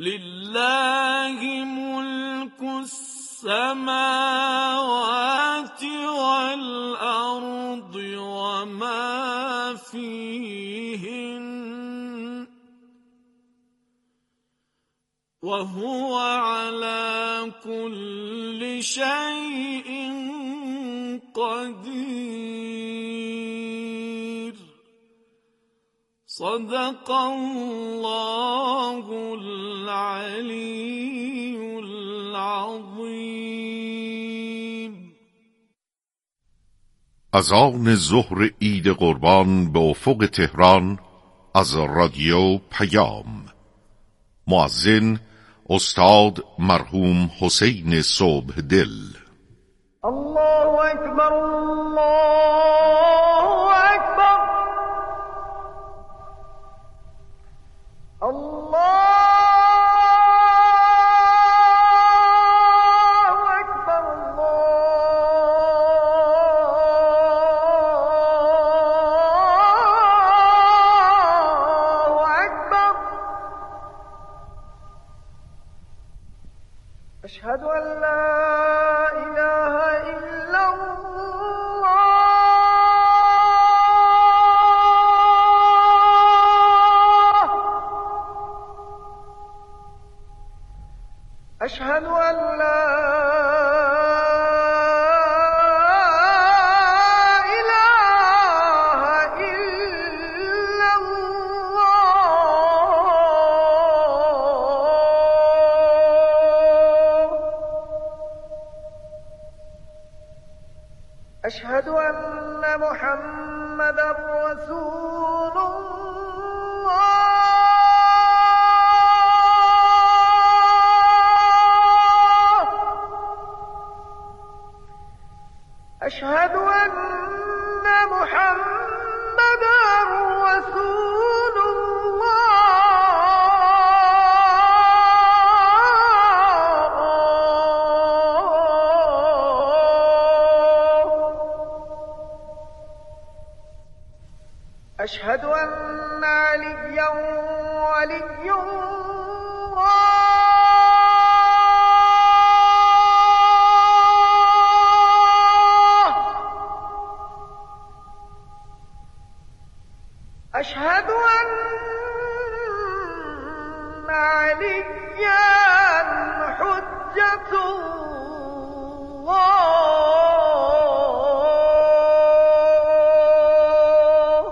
لله ملك السماوات والأرض وما فيهن وهو على كل شيء قدير. صدق الله العلي العظیم. از آن ظهر عید قربان به افق تهران از رادیو پیام. مؤذن استاد مرحوم حسین صبحدل. الله اکبر الله اکبر الله اکبر الله اکبر. اشهد ان لا اله الا الله اشهد ان لا اله الا الله. اشهد ان محمدا رسول الله. اشهد ان محمدا رسول الله. اشهد ان عليا ولي الله. اشهد ان عليا حجة الله.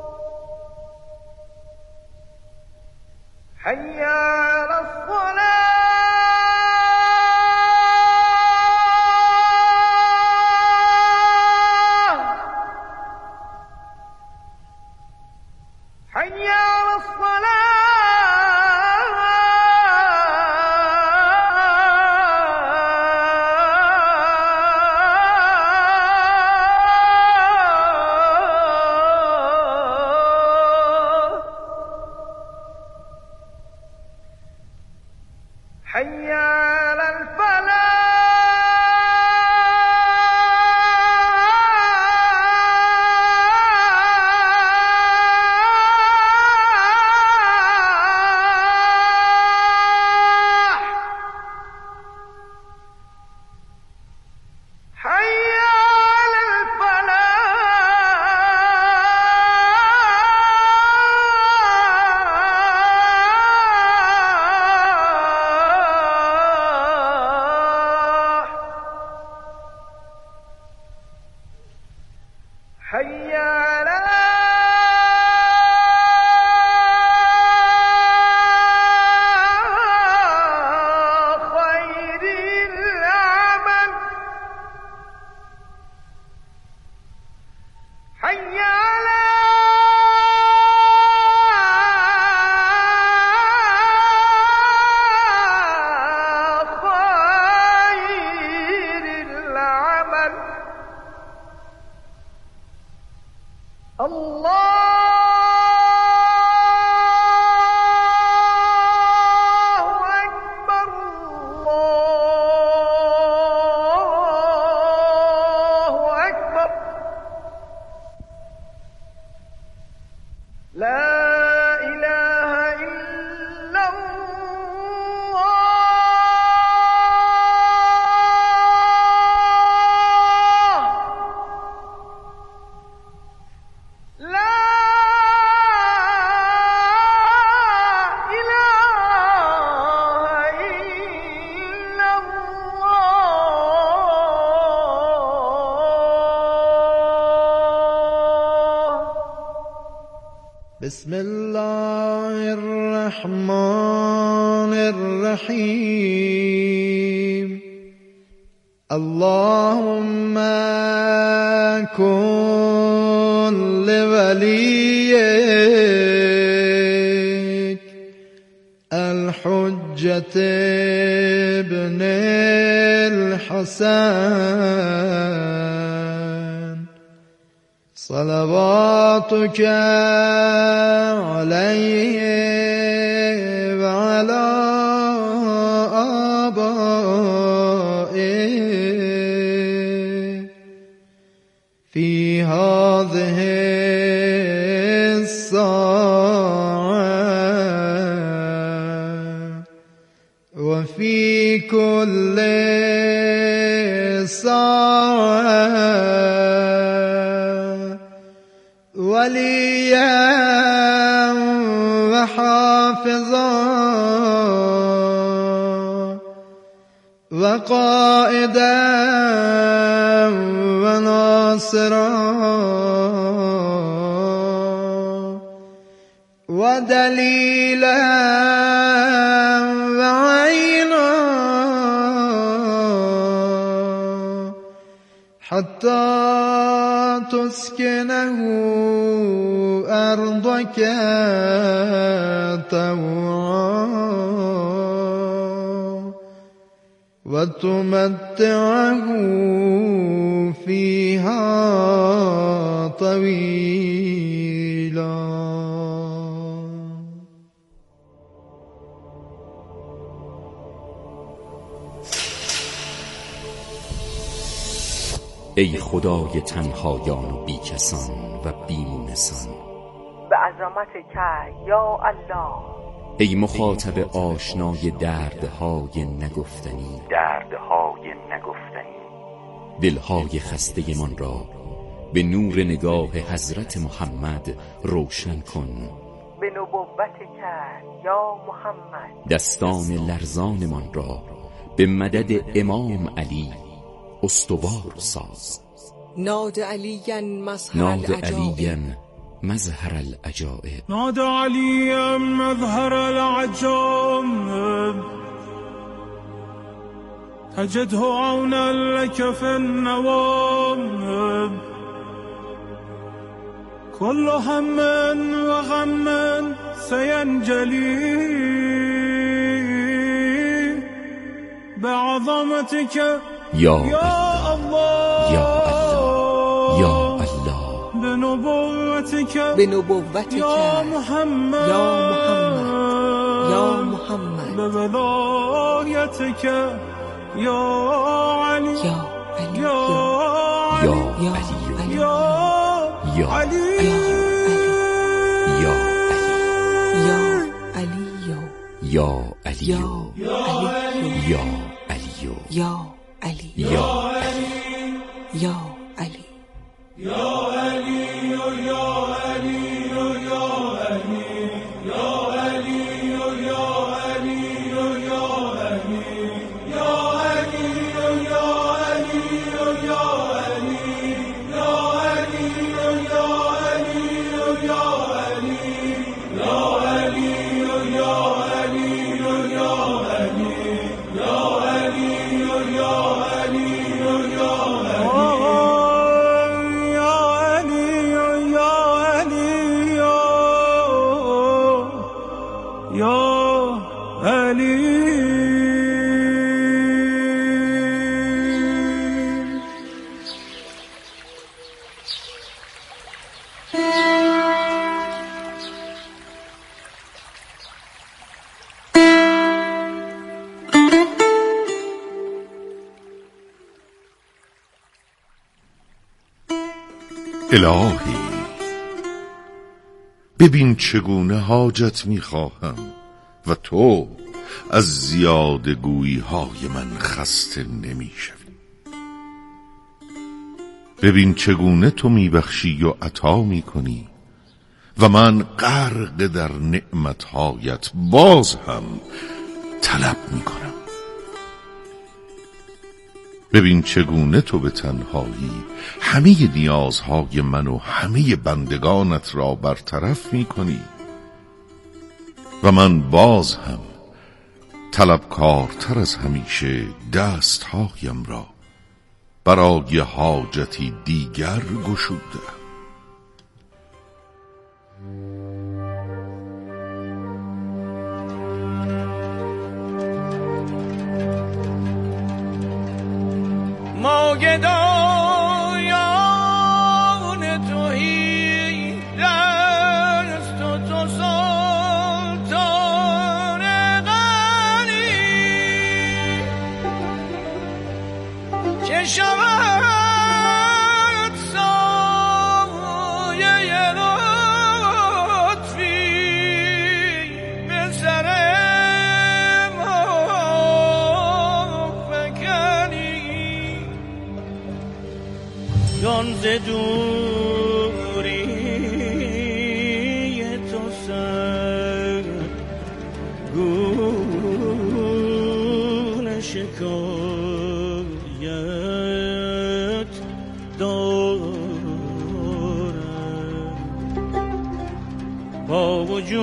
حي على الصلاة. حي على الصلاة. حي على الفلاح. حي على الفلاح. حي على خير العمل. حي على خير العمل. الله أكبر الله أكبر. لا إله إلا الله. بسم الله الرحمن الرحیم. اللهم كن لوليك الحجة ابن الحسن صلواتك عليه وعلى آبائه في هذه الساعة وفي كل ساعة وليا وحافظا وقائدا وناصرا ودليلا وعينا حتى تسكنه أرضك طوعا وتمتعه فيها طويلا. ای خدای تنهایان و بیکسان و بیمونسان، به عظمتک یا الله. ای مخاطب آشنای دردهای نگفتنی، دلهای خسته من را به نور نگاه حضرت محمد روشن کن. به نبوتک یا محمد دستان لرزان من را به مدد امام علی استوار ساز. ناد علیا مظهر العجائب نادى عليا مظهر العجائب تجده عونا لك في النوائب كل هم وغم سينجلي بعظمتك یا الله یا الله یا الله بنبوتك یا محمد یا محمد بولایتك یا علی یا علی یا یا علی علی یا علی یا علی یا علی یا علی یا علی یا یا علی الهی ببین چگونه حاجت میخواهم و تو از زیاده گویی های من خسته نمیشوی. ببین چگونه تو میبخشی و عطا میکنی و من غرق در نعمتهایت باز هم طلب میکنم. ببین چگونه تو به تنهایی همه نیازهای من و همه بندگانت را برطرف می کنی و من باز هم طلبکارتر از همیشه دستهایم را برای حاجتی دیگر گشودم. ما گدایان تویی، دست و تو سلطان غنی، چه شود سایه لطفی به سر ما فکنی، جان ز دوری تو سرگون شکایت دارم، با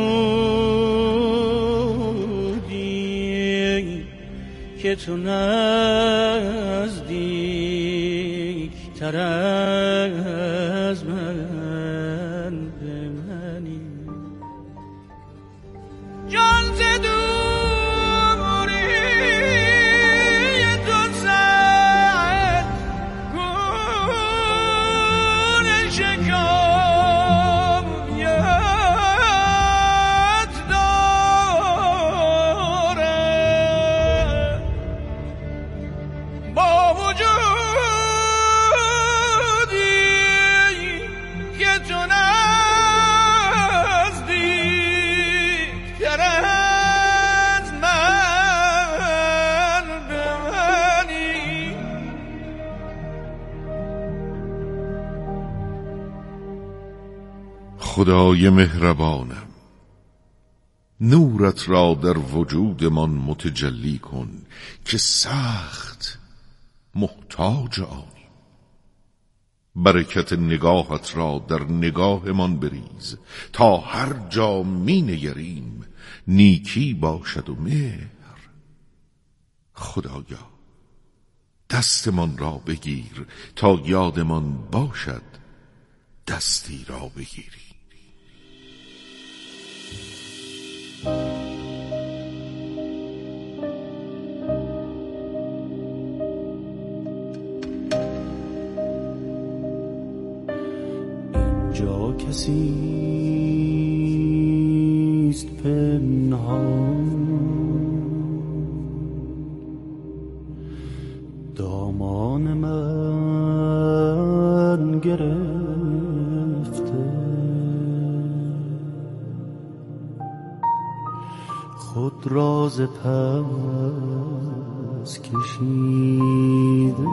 وجودی که تو نزدیک تر از من به منی، جان ز دوری تو سرگون شکایت دارم، با وجودی که تو نزدیک‌تر از من بمانی. خدای مهربانم، نورت را در وجودمان متجلی کن که سخت محتاج آنیم. برکت نگاهت را در نگاهمان بریز تا هر جا می نگریم نیکی باشد و مهر. خدایا دستمان را بگیر تا یادمان باشد دستی را بگیری. اینجا کسیست پنهان، دامان من گرفته، خود راز پس کشیده،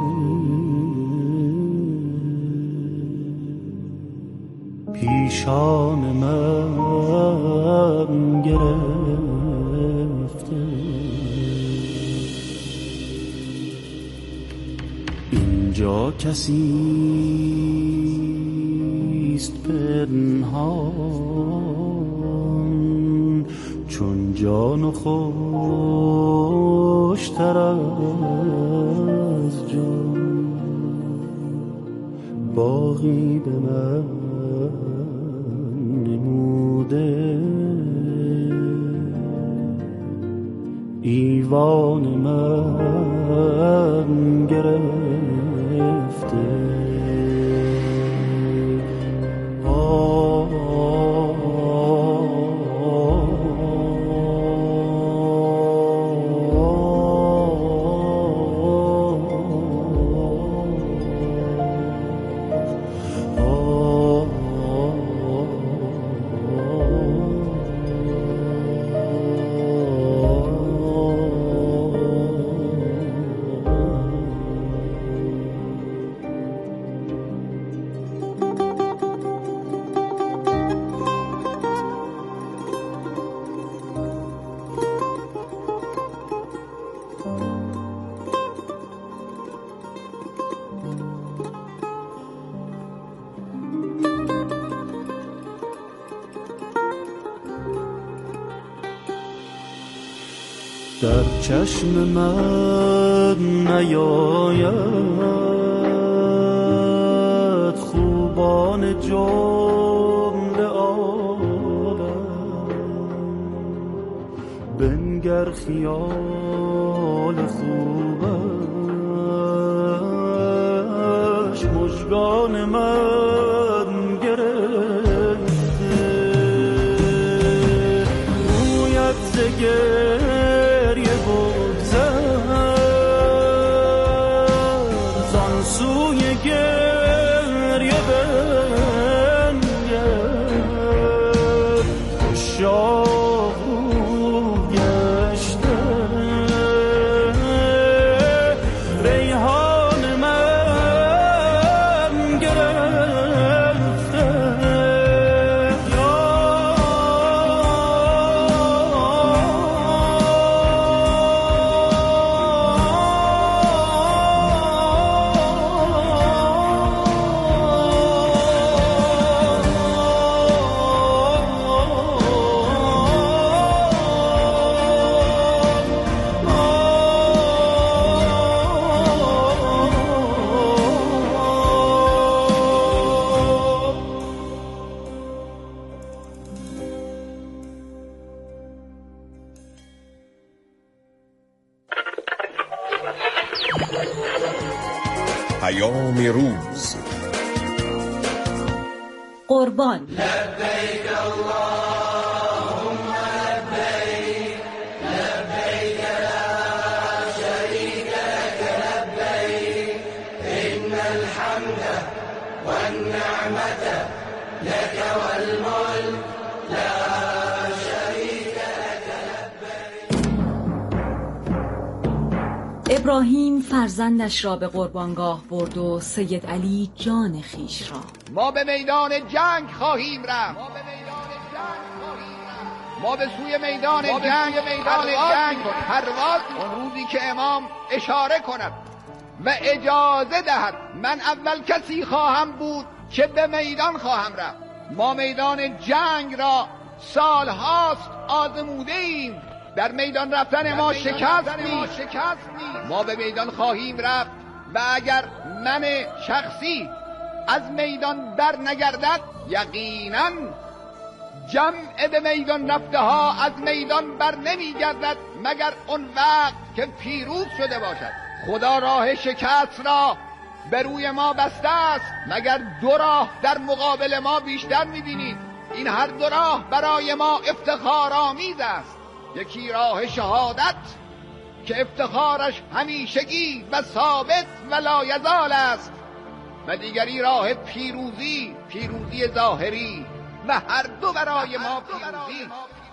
پیشان من گرفته. اینجا کسیست پنهان، چون جان و خوشتر از جان، باغی به من نموده، ایوان من گرفته. در چشم من نیاید خوبان جمله عالم، بنگر خیال خوبش مژگان من گرفته، رویت ز گریه بگذر زان سوی گریه بنگر، عشاق رو گشته ریحان من گرفته. پیام روز. قربان. لبیک اللهم لبیک، لبیک لا شریک لک لبیک، ان الحمد والنعمة لك والملك لا شریک لک لبیک. ابراهیم فرزندش را به قربانگاه برد و سید علی جان خیش را. ما به میدان جنگ خواهیم رفت، ما به سوی میدان جنگ پرواز اون روزی که امام اشاره کند و اجازه دهد من اول کسی خواهم بود که به میدان خواهم رفت. ما میدان جنگ را سالهاست آزموده ایم، در میدان رفتن ما شکست نیست. ما به میدان خواهیم رفت و اگر من شخصی از میدان بر نگردد، یقینا جمع به میدان رفته ها از میدان بر نمی گردد مگر اون وقت که پیروز شده باشد. خدا راه شکست را به روی ما بسته است، مگر دو راه در مقابل ما بیشتر می بینید. این هر دو راه برای ما افتخارآمیز است. یکی راه شهادت که افتخارش همیشگی و ثابت و لایزال است، و دیگری راه پیروزی ظاهری، و هر دو برای ما پیروزی.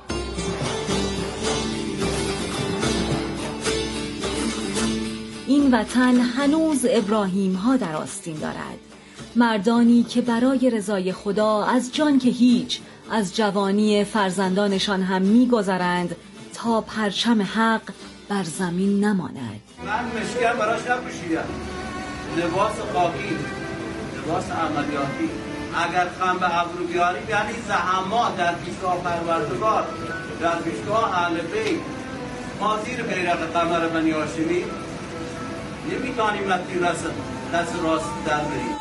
این وطن هنوز ابراهیم ها در آستین دارد، مردانی که برای رضای خدا از جان که هیچ، از جوانی فرزندانشان هم می‌گذرند تا پرچم حق بر زمین نماند. من مشکم براش نپوشیدم، لباس خاکی، لباس عملیاتی. اگر خم به ابرو بیاریم یعنی زحمات در پیشگاه پروردگار، در پیشگاه اهل بیت، ما زیر بیرق قمر بنی هاشمی نمیتونیم از تیر دست راست در بریم.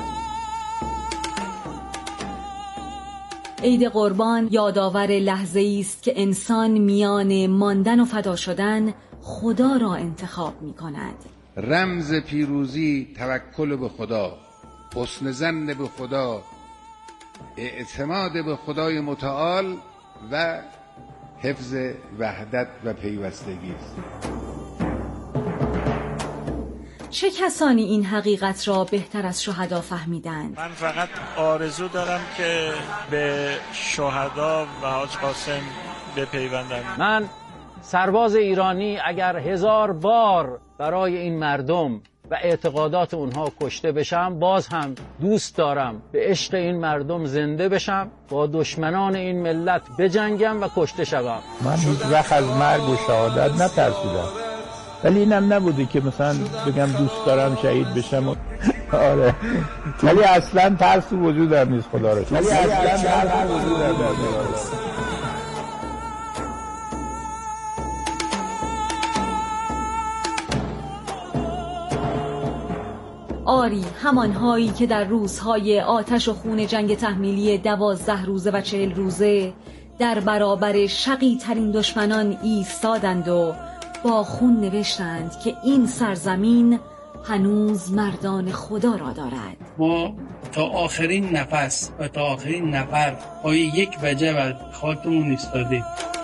عید قربان یادآور لحظه‌ای است که انسان میان ماندن و فدا شدن خدا را انتخاب می‌کند. رمز پیروزی توکل به خدا، حسن ظن به خدا، اعتماد به خدای متعال و حفظ وحدت و پیوستگی است. چه کسانی این حقیقت را بهتر از شهدا فهمیدند؟ من فقط آرزو دارم که به شهدا و حاج قاسم بپیوندم. من سرباز ایرانی اگر 1000 بار برای این مردم و اعتقادات اونها کشته بشم، باز هم دوست دارم به عشق این مردم زنده بشم، با دشمنان این ملت بجنگم و کشته شوم. من هیچ وقت از مرگ و شهادت نترسیدم، ولی اینم نبوده که مثلا بگم دوست دارم شهید بشم. آره، ولی اصلا ترس وجودم نیست، خدا رو شکر. آری همانهایی که در روزهای آتش و خون جنگ تحمیلی 12 روزه و 40 روزه در برابر شقی ترین دشمنان ایستادند و با خون نوشتند که این سرزمین هنوز مردان خدا را دارد. ما تا آخرین نفس و تا آخرین نفر پای یک وجه و خاکمون ایستادیم.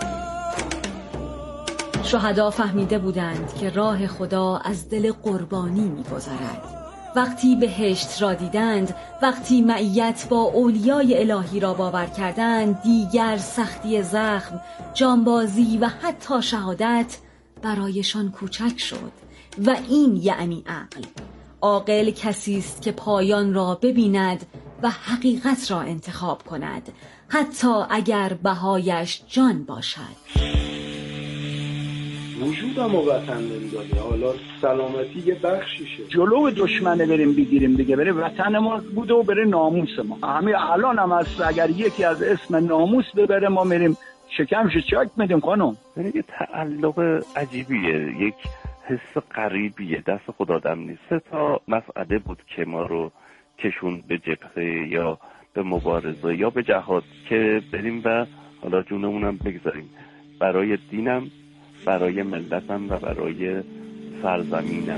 شهدا فهمیده بودند که راه خدا از دل قربانی می‌گذرد. وقتی بهشت را دیدند، وقتی معیت با اولیای الهی را باور کردند، دیگر سختی زخم، جانبازی و حتی شهادت برایشان کوچک شد. و این یعنی عقل. عاقل کسی است که پایان را ببیند و حقیقت را انتخاب کند، حتی اگر بهایش جان باشد. وجودم و وطن نمیداده، حالا سلامتی یه بخشیشه. جلو دشمنه بریم بگیریم دیگه، بره وطن ما بوده و بره ناموس ما. همین الان هم هست، اگر یکی از اسم ناموس ببره ما میریم شکمش چاک میدیم خانم. یه تعلق عجیبیه، یک حس غریبیه، دست خدا آدم نیست. 3 تا مسئله بود که ما رو کشون به جبهه یا به مبارزه یا به جهاد که بریم و حالا جونمونم بگذاریم برای دینم، برای ملتم و برای سرزمینم.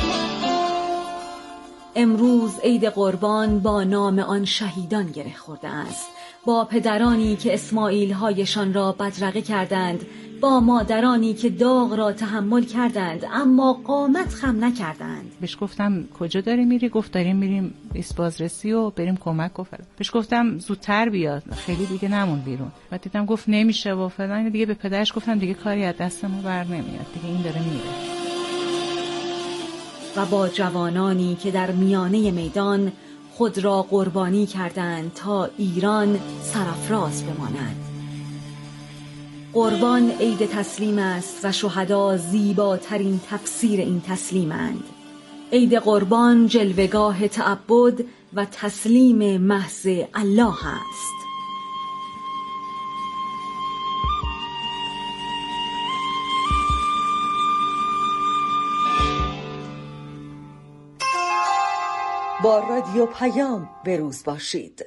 امروز عید قربان با نام آن شهیدان گره خورده است، با پدرانی که اسماعیل‌هایشان را بدرقه کردند، با مادرانی که داغ را تحمل کردند اما قامت خم نکردند. بهش گفتم کجا داری میری؟ گفت داریم میریم ایست بازرسی و بریم کمک و فلان. بهش گفتم زودتر بیاد، خیلی دیگه نمون بیرون. و دیدم گفت نمیشه و فلان. دیگه به پدرش گفتم دیگه کاری از دست ما بر نمیاد، دیگه این داره میره. و با جوانانی که در میانه میدان خود را قربانی کردند تا ایران سرافراز بماند. قربان عید تسلیم است و شهدا زیباترین تفسیر این تسلیمند. عید قربان جلوگاه تعبد و تسلیم محض الله است. با رادیو پیام به روز باشید.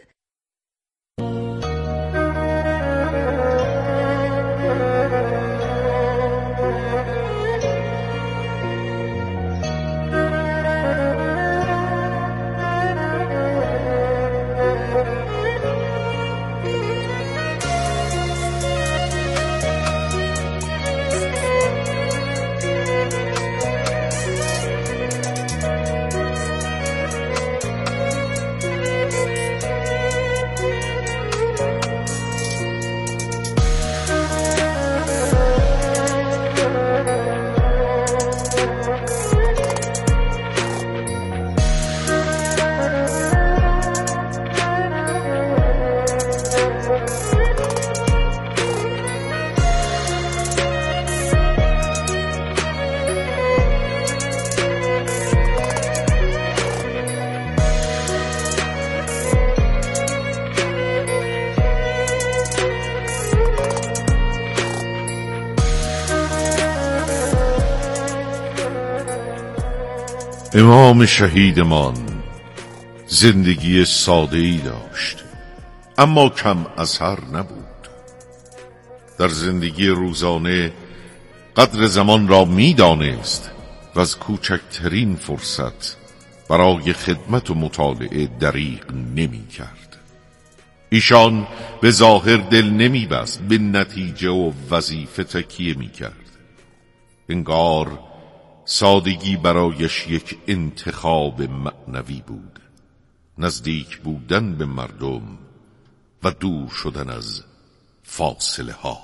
امام شهیدمان زندگی ساده‌ای داشت، اما کم اثر نبود. در زندگی روزانه قدر زمان را می‌دانست و از کوچکترین فرصت برای خدمت و مطالعه دریغ نمی‌کرد. ایشان به ظاهر دل نمی‌بست، به نتیجه و وظیفه تکیه می‌کرد. انگار سادگی برایش یک انتخاب معنوی بود، نزدیک بودن به مردم و دور شدن از فاصله ها.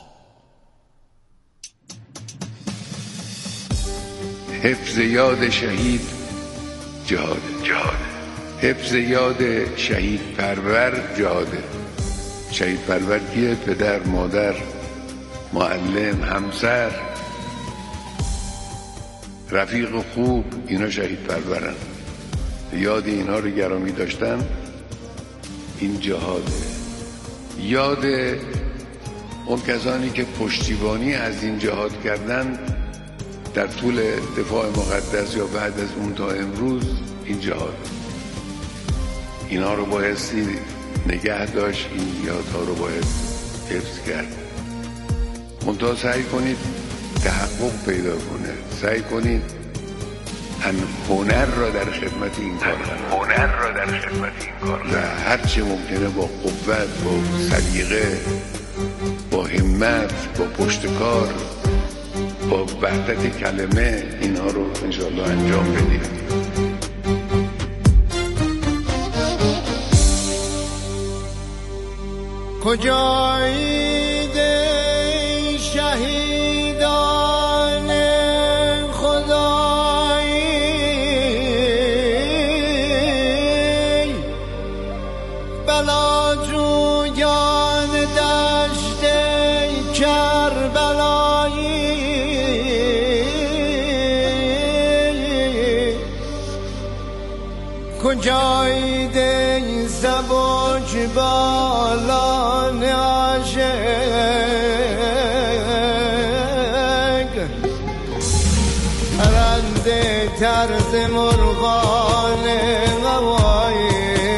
حفظ یاد شهید جهاد، حفظ یاد شهید پرور جهاده. شهید پرور کیه؟ پدر، مادر، معلم، همسر، رفیق خوب، اینا شهید پرورن. یاد اینا رو گرامی داشتن، این جهاده. یاد اون کسانی که پشتیبانی از این جهاد کردن در طول دفاع مقدس یا بعد از اون تا امروز، این جهاد. اینا رو بایستی نگه داشت، این یادها رو باید حفظ کرد. منتها سعی کنید تحقق پیدا کنه، سعی کنید هنر را در خدمت این کار و هرچی ممکنه با قوت، با سلیقه، با همت، با پشتکار، با وحدت کلمه اینها رو انشاءالله انجام بدید. کجایید ای شهیدان خدایی، بلا جویان دشت کربلایی، کجایید ای سبک بالان عاشق، پرنده طرز مرغان هوایی،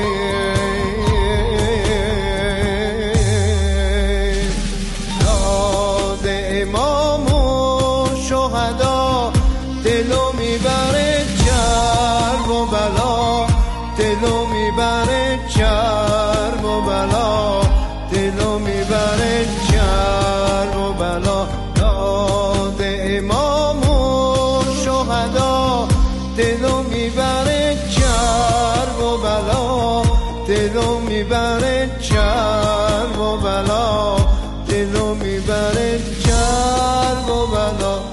یاد امام و شهدا دلو میبره چرب و بلا، دلو میبره چرب و بلا، دلو میبره چرب و بلا. یاد امام و شهدا دلو میبره چرب و بلا، دلو میبره چرب و بلا، دلو میبره چرب و بلا.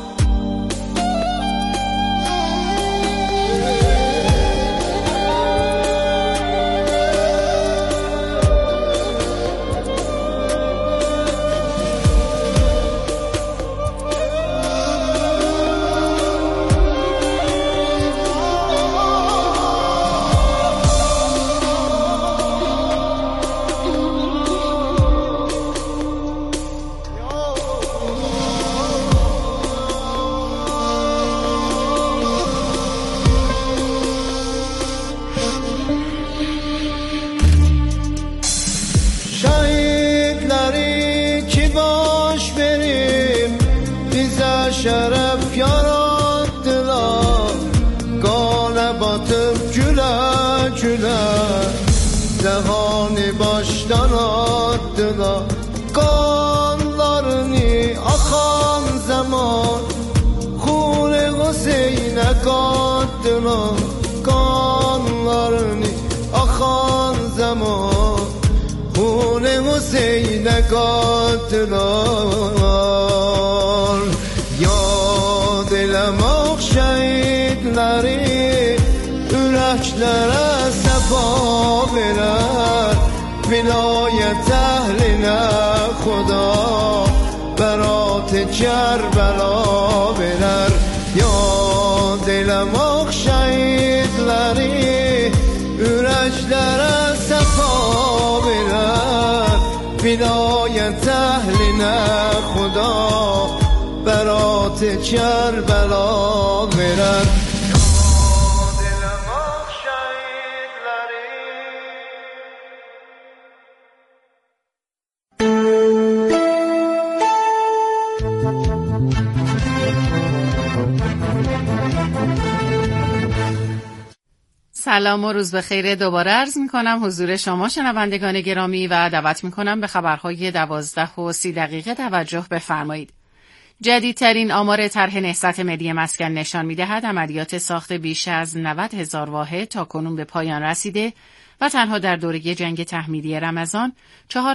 şeref yarattılar, gale batıp güle güle, cehani baştan attılar. Kanlarını akan zaman, Hule Hüseyin'e kattılar. Kanlarını akan zaman, Hule Hüseyin'e kattılar. Yad eylemek şehitleri, yüreklere sefa verer. Vilayet ehline Xuda, berat Kerbela verer. Yad eylemek şehitleri, yüreklere sefa verer. Vilayet ehline Xuda, berat Kerbela verer. سلام و روز بخیر. دوباره عرض می‌کنم حضور شما شنوندگان گرامی و دعوت می‌کنم به خبرهای 12:30 توجه بفرمایید. جدیدترین آمار طرح نهضت ملی مسکن نشان می‌دهد عملیات ساخت بیش از 90,000 واحد تاکنون به پایان رسیده و تنها در دوره جنگ تحمیلی رمضان